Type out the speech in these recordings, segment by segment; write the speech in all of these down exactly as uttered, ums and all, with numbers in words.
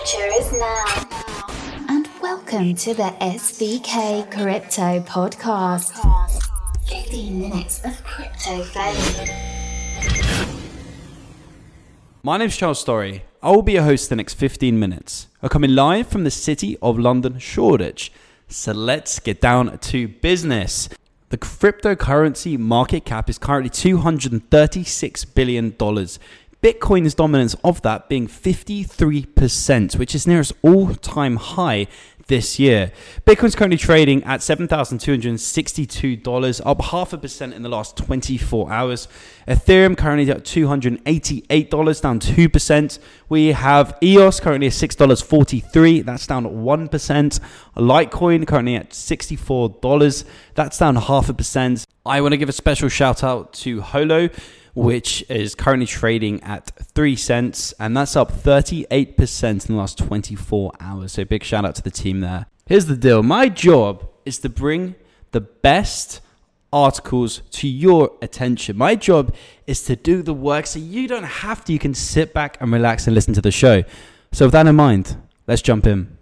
future is now. And welcome to the S V K Crypto Podcast. fifteen minutes of crypto fame. My name's Charles Story. I will be your host the next fifteen minutes. I'm coming live from the city of London, Shoreditch. So let's get down to business. The cryptocurrency market cap is currently two hundred thirty-six billion dollars. Bitcoin's dominance of that being fifty-three percent, which is near its all-time high this year. Bitcoin's currently trading at seven thousand two hundred sixty-two dollars, up half a percent in the last twenty-four hours. Ethereum currently at two hundred eighty-eight dollars, down two percent. We have E O S currently at six dollars and forty-three cents, that's down one percent. Litecoin currently at sixty-four dollars, that's down half a percent. I want to give a special shout out to Holo, which is currently trading at three cents, and that's up thirty-eight percent in the last twenty-four hours. So big shout out to the team there. Here's the deal. My job is to bring the best articles to your attention. My job is to do the work so you don't have to. You can sit back and relax and listen to the show. So with that in mind, let's jump in.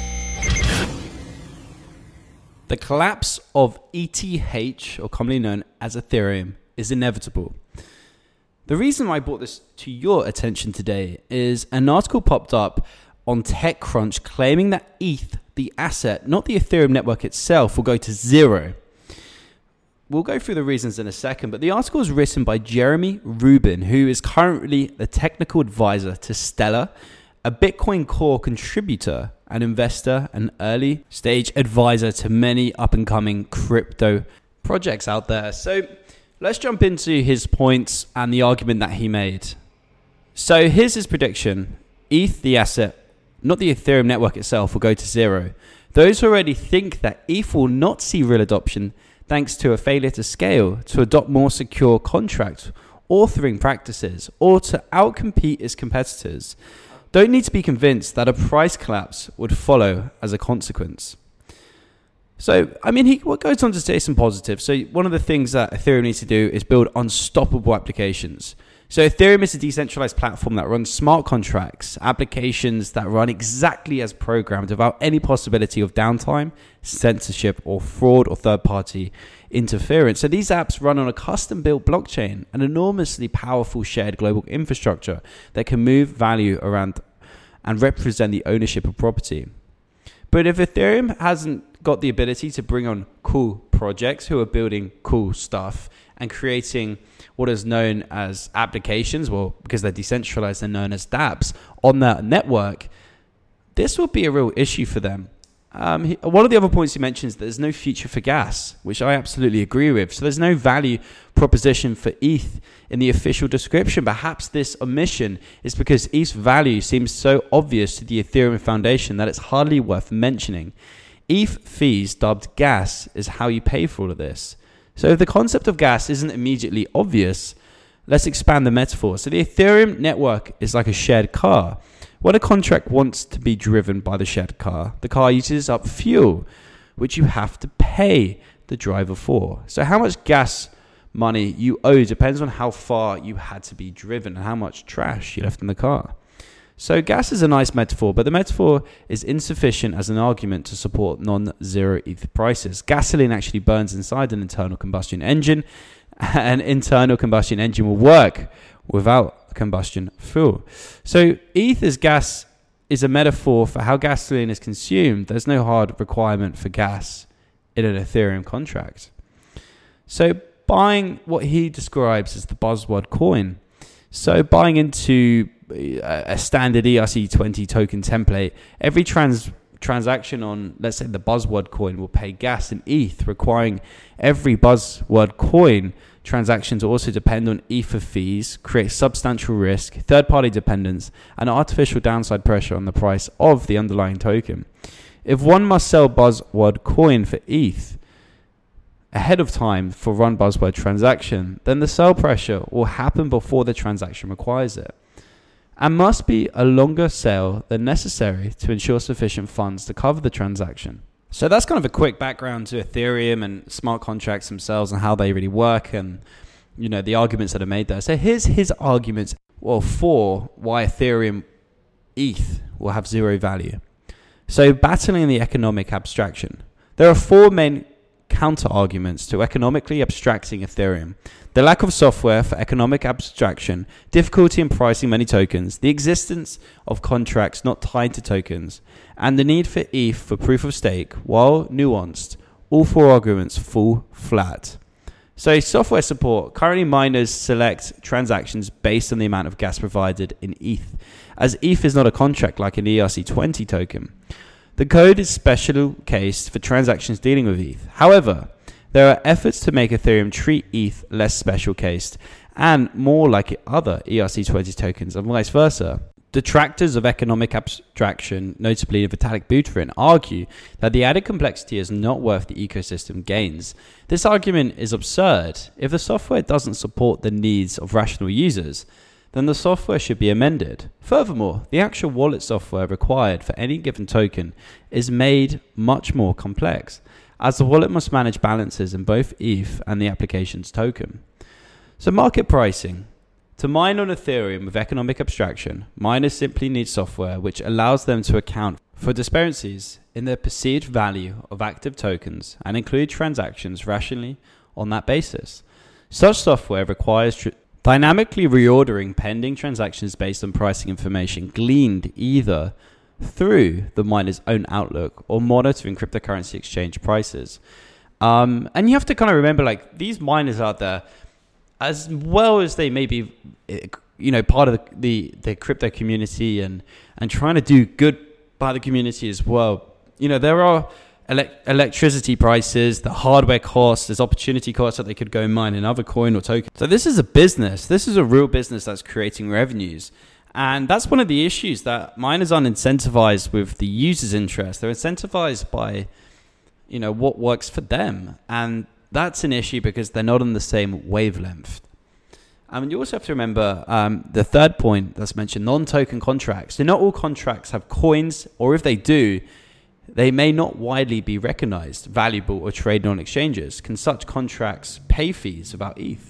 The collapse of E T H, or commonly known as Ethereum, is inevitable. The reason why I brought this to your attention today is an article popped up on TechCrunch claiming that E T H, the asset, not the Ethereum network itself, will go to zero. We'll go through the reasons in a second, but the article is written by Jeremy Rubin, who is currently the technical advisor to Stellar, a Bitcoin Core contributor, an investor, an early stage advisor to many up-and-coming crypto projects out there. So let's jump into his points and the argument that he made. So here's his prediction. E T H, the asset, not the Ethereum network itself, will go to zero. Those who already think that E T H will not see real adoption thanks to a failure to scale, to adopt more secure contract authoring practices, or to outcompete its competitors, don't need to be convinced that a price collapse would follow as a consequence. So, I mean, he what goes on to say some positives. So one of the things that Ethereum needs to do is build unstoppable applications. So Ethereum is a decentralized platform that runs smart contracts, applications that run exactly as programmed without any possibility of downtime, censorship, or fraud or third-party interference. So these apps run on a custom-built blockchain, an enormously powerful shared global infrastructure that can move value around and represent the ownership of property. But if Ethereum hasn't got the ability to bring on cool projects who are building cool stuff and creating what is known as applications, well, because they're decentralized, they're known as dApps, on that network, this will be a real issue for them. Um, he, one of the other points he mentions is that there's no future for gas, which I absolutely agree with. So there's no value proposition for E T H in the official description. Perhaps this omission is because E T H's value seems so obvious to the Ethereum Foundation that it's hardly worth mentioning. E T H fees, dubbed gas, is how you pay for all of this. So if the concept of gas isn't immediately obvious, let's expand the metaphor. So the Ethereum network is like a shared car. When a contract wants to be driven by the shared car, the car uses up fuel, which you have to pay the driver for. So how much gas money you owe depends on how far you had to be driven and how much trash you left in the car. So gas is a nice metaphor, but the metaphor is insufficient as an argument to support non-zero E T H prices. Gasoline actually burns inside an internal combustion engine. An internal combustion engine will work without combustion fuel. So E T H as gas is a metaphor for how gasoline is consumed. There's no hard requirement for gas in an Ethereum contract. So buying what he describes as the buzzword coin. So buying into a standard E R C twenty token template, every trans transaction on, let's say, the buzzword coin will pay gas in E T H, requiring every buzzword coin transaction to also depend on Ether fees, create substantial risk, third-party dependence, and artificial downside pressure on the price of the underlying token. If one must sell buzzword coin for E T H ahead of time for run buzzword transaction, then the sell pressure will happen before the transaction requires it, and must be a longer sale than necessary to ensure sufficient funds to cover the transaction. So that's kind of a quick background to Ethereum and smart contracts themselves and how they really work and, you know, the arguments that are made there. So here's his arguments, well, for why Ethereum E T H will have zero value. So battling the economic abstraction. There are four main counter-arguments to economically abstracting Ethereum: the lack of software for economic abstraction, difficulty in pricing many tokens, the existence of contracts not tied to tokens, and the need for E T H for proof of stake. While nuanced, all four arguments fall flat. So software support. Currently, miners select transactions based on the amount of gas provided in E T H, as E T H is not a contract like an E R C twenty token. The code is special cased for transactions dealing with E T H. However, there are efforts to make Ethereum treat E T H less special cased and more like other E R C twenty tokens and vice versa. Detractors of economic abstraction, notably Vitalik Buterin, argue that the added complexity is not worth the ecosystem gains. This argument is absurd. If the software doesn't support the needs of rational users, then the software should be amended. Furthermore, the actual wallet software required for any given token is made much more complex, as the wallet must manage balances in both E T H and the application's token. So market pricing. To mine on Ethereum with economic abstraction, miners simply need software which allows them to account for discrepancies in the perceived value of active tokens and include transactions rationally on that basis. Such software requires tr- dynamically reordering pending transactions based on pricing information gleaned either through the miner's own outlook or monitoring cryptocurrency exchange prices. Um, and you have to kind of remember, like, these miners out there, as well as they may be, you know, part of the, the, the crypto community and, and trying to do good by the community as well, you know, there are ele- electricity prices, the hardware costs, there's opportunity costs that they could go mine another coin or token. So this is a business. This is a real business that's creating revenues. And that's one of the issues, that miners aren't incentivized with the user's interest. They're incentivized by, you know, what works for them. And that's an issue because they're not on the same wavelength. I mean, you also have to remember um, the third point that's mentioned, non-token contracts. So not all contracts have coins, or if they do, they may not widely be recognized, valuable, or traded on exchanges. Can such contracts pay fees without E T H?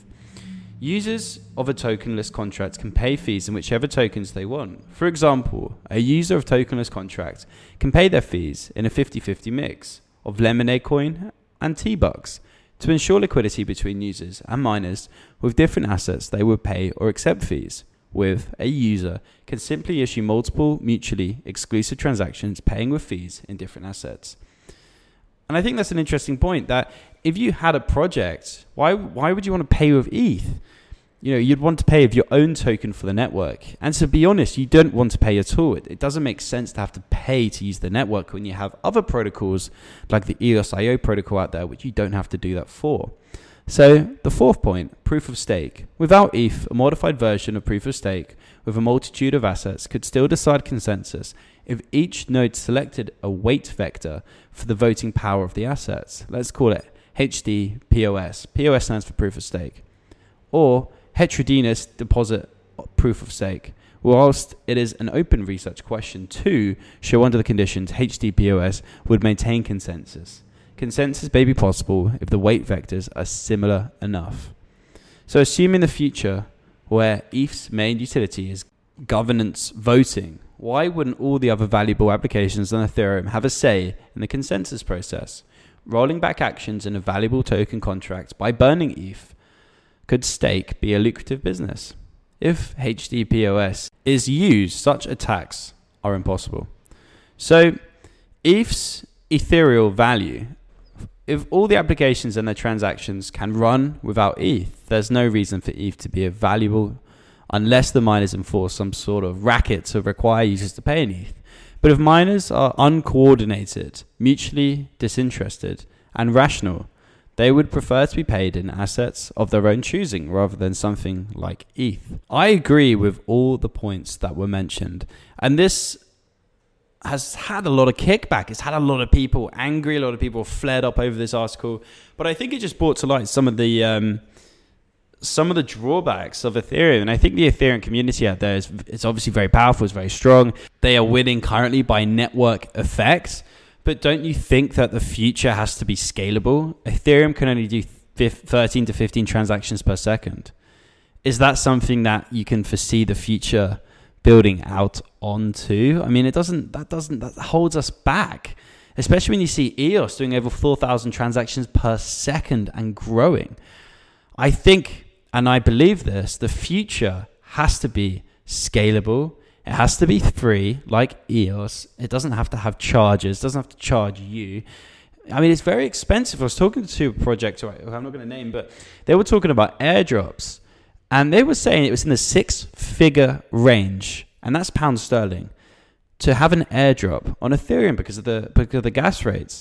Users of a tokenless contract can pay fees in whichever tokens they want. For example, a user of tokenless contract can pay their fees in a fifty-fifty mix of Lemonade coin and T-Bucks. To ensure liquidity between users and miners with different assets, they would pay or accept fees. With a user can simply issue multiple mutually exclusive transactions paying with fees in different assets. And I think that's an interesting point, that if you had a project, why why would you want to pay with E T H? You know, you'd want to pay with your own token for the network. And to be honest, you don't want to pay at all. It, it doesn't make sense to have to pay to use the network when you have other protocols like the E O S I O protocol out there, which you don't have to do that for. So the fourth point, proof of stake. Without E T H, a modified version of proof of stake with a multitude of assets could still decide consensus if each node selected a weight vector for the voting power of the assets. Let's call it H D P O S. P O S stands for proof of stake. Or heterogeneous deposit proof of stake. Whilst it is an open research question to show under the conditions H D P O S would maintain consensus. Consensus may be possible if the weight vectors are similar enough. So assuming the future where E T H's main utility is governance voting, why wouldn't all the other valuable applications on Ethereum have a say in the consensus process? Rolling back actions in a valuable token contract by burning E T H. Could stake be a lucrative business? If H D P O S is used, such attacks are impossible. So E T H's ethereal value, if all the applications and their transactions can run without E T H, there's no reason for E T H to be a valuable unless the miners enforce some sort of racket to require users to pay in E T H. But if miners are uncoordinated, mutually disinterested, and rational, they would prefer to be paid in assets of their own choosing rather than something like E T H. I agree with all the points that were mentioned. And this has had a lot of kickback. It's had a lot of people angry. A lot of people flared up over this article. But I think it just brought to light some of the um, some of the drawbacks of Ethereum. And I think the Ethereum community out there is it's obviously very powerful. It's very strong. They are winning currently by network effect. But don't you think that the future has to be scalable? Ethereum can only do thirteen to fifteen transactions per second. Is that something that you can foresee the future building out onto. I mean, it doesn't, that doesn't, that holds us back, especially when you see E O S doing over four thousand transactions per second and growing. I think, and I believe this, the future has to be scalable. It has to be free, like E O S. It doesn't have to have charges. It doesn't have to charge you. I mean, it's very expensive. I was talking to a project, who I'm not going to name, but they were talking about airdrops. And they were saying it was in the six-figure range, and that's pound sterling, to have an airdrop on Ethereum because of the because of the gas rates.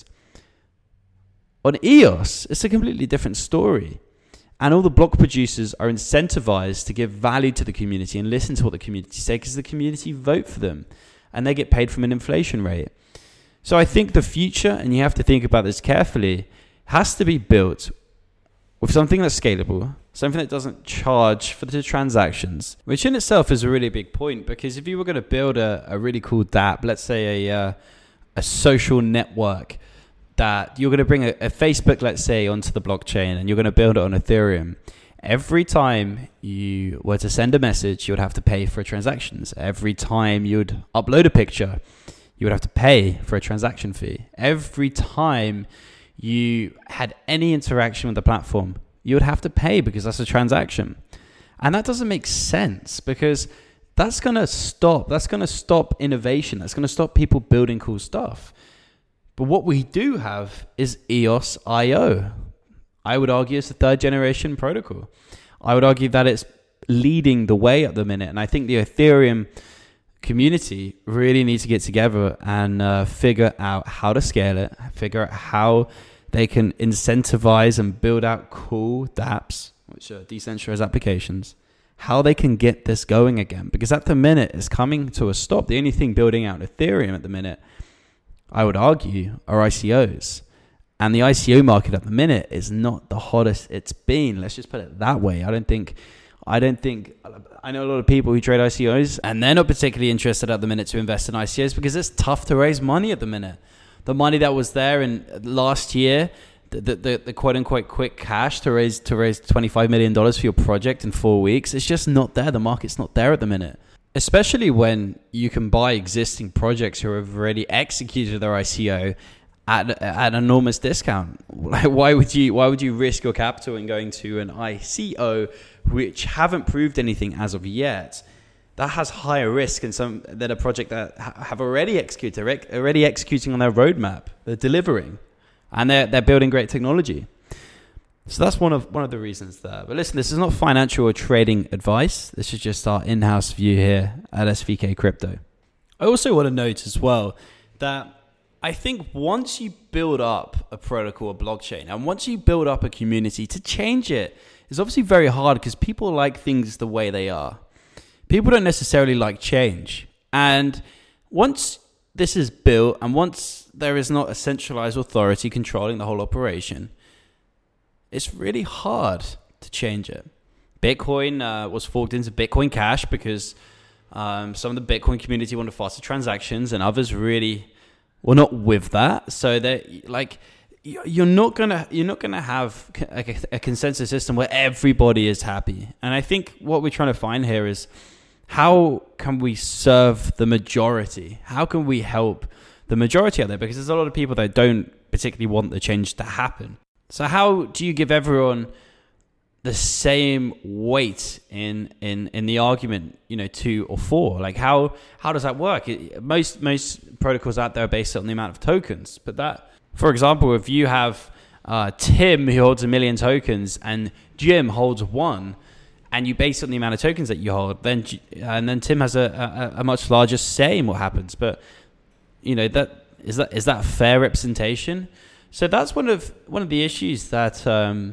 On E O S, it's a completely different story. And all the block producers are incentivized to give value to the community and listen to what the community say because the community vote for them and they get paid from an inflation rate. So I think the future, and you have to think about this carefully, has to be built with something that's scalable, something that doesn't charge for the transactions, which in itself is a really big point, because if you were going to build a, a really cool dApp, let's say a, uh, a social network, that you're going to bring a, a Facebook, let's say, onto the blockchain and you're going to build it on Ethereum. Every time you were to send a message, you would have to pay for transactions. Every time you'd upload a picture, you would have to pay for a transaction fee. Every time you had any interaction with the platform, you would have to pay because that's a transaction. And that doesn't make sense because that's going to stop. That's going to stop innovation. That's going to stop people building cool stuff. But what we do have is E O S I O. I would argue it's the third generation protocol. I would argue that it's leading the way at the minute. And I think the Ethereum community really needs to get together and uh, figure out how to scale it, figure out how they can incentivize and build out cool dApps, which are decentralized applications, how they can get this going again. Because at the minute, it's coming to a stop. The only thing building out Ethereum at the minute, I would argue, are I C Os. And the I C O market at the minute is not the hottest it's been. Let's just put it that way. I don't think, I don't think, I know a lot of people who trade I C Os and they're not particularly interested at the minute to invest in I C Os because it's tough to raise money at the minute. The money that was there in last year, the, the, the, the quote unquote quick cash to raise, to raise twenty-five million dollars for your project in four weeks, it's just not there. The market's not there at the minute. Especially when you can buy existing projects who have already executed their I C O at, at an enormous discount. Why would you why would you risk your capital in going to an I C O which haven't proved anything as of yet? That has higher risk than some than a project that have already executed, they're already executing on their roadmap. They're delivering, and they're they're building great technology. So that's one of one of the reasons there. But listen, this is not financial or trading advice. This is just our in-house view here at S V K Crypto. I also want to note as well that I think once you build up a protocol, a blockchain, and once you build up a community, to change it is obviously very hard because people like things the way they are. People don't necessarily like change. And once this is built and once there is not a centralized authority controlling the whole operation, it's really hard to change it. Bitcoin uh, was forked into Bitcoin Cash because um, some of the Bitcoin community wanted faster transactions, and others really were not with that. So that, like, you're not gonna you're not gonna have a, a consensus system where everybody is happy. And I think what we're trying to find here is how can we serve the majority? How can we help the majority out there? Because there's a lot of people that don't particularly want the change to happen. So how do you give everyone the same weight in, in, in the argument, you know, two or four? Like how how does that work? It, most most protocols out there are based on the amount of tokens. But that, for example, if you have uh, Tim who holds a million tokens and Jim holds one, and you base it on the amount of tokens that you hold, then and then Tim has a, a, a much larger say in what happens. But you know, that is that is that fair representation? So that's one of one of the issues that um,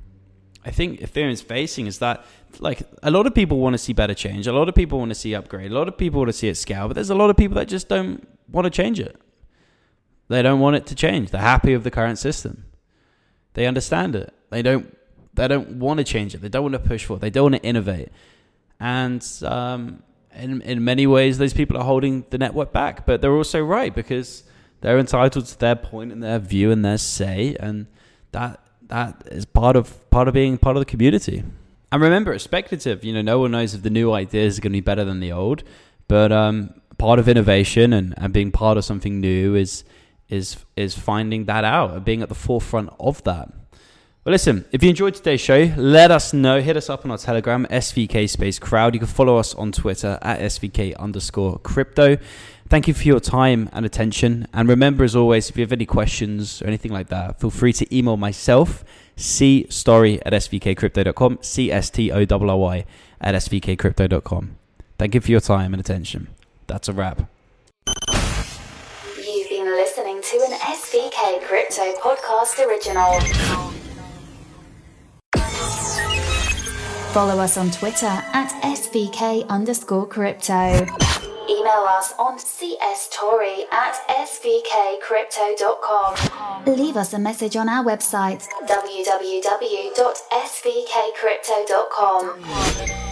I think Ethereum is facing, is that like a lot of people want to see better change, a lot of people want to see upgrade, a lot of people want to see it scale, but there's a lot of people that just don't want to change it. They don't want it to change. They're happy with the current system. They understand it. They don't. They don't want to change it. They don't want to push for it. They don't want to innovate. And um, in in many ways, those people are holding the network back. But they're also right because they're entitled to their point and their view and their say, and that that is part of part of being part of the community. And remember, it's speculative. You know, no one knows if the new ideas are going to be better than the old. But um, part of innovation and, and being part of something new is is is finding that out and being at the forefront of that. Well, listen, if you enjoyed today's show, let us know. Hit us up on our Telegram, S V K Space Crowd. You can follow us on Twitter at S V K underscore crypto. Thank you for your time and attention. And remember, as always, if you have any questions or anything like that, feel free to email myself, cstory at s v k crypto dot com, C S T O R R Y at s v k crypto dot com. Thank you for your time and attention. That's a wrap. You've been listening to an S V K Crypto Podcast original. Follow us on Twitter at S V K underscore crypto. Email us on cstory at s v k crypto dot com. Leave us a message on our website, w w w dot s v k crypto dot com.